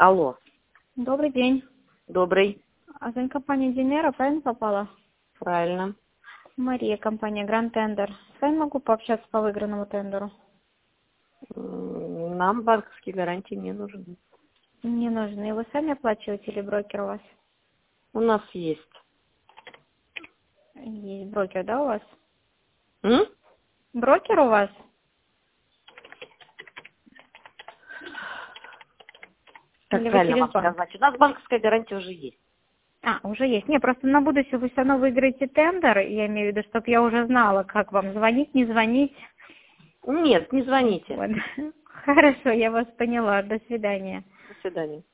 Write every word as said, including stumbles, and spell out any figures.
Алло. Добрый день. Добрый. А за компания Динера, правильно попала? Правильно. Мария, компания Grand Tender. С вами могу пообщаться по выигранному тендеру? М, Нам банковские гарантии не нужны. Не нужны. И вы сами оплачиваете или брокер у вас? У нас есть. Есть брокер, да, у вас? М? Брокер у вас? Как Или вы правильно через вам банк? сказать? У нас банковская гарантия уже есть. А, уже есть. Не, просто на будущее вы все равно выиграете тендер, я имею в виду, чтобы я уже знала, как вам звонить, не звонить. Нет, не звоните. Вот. Хорошо, я вас поняла. До свидания. До свидания.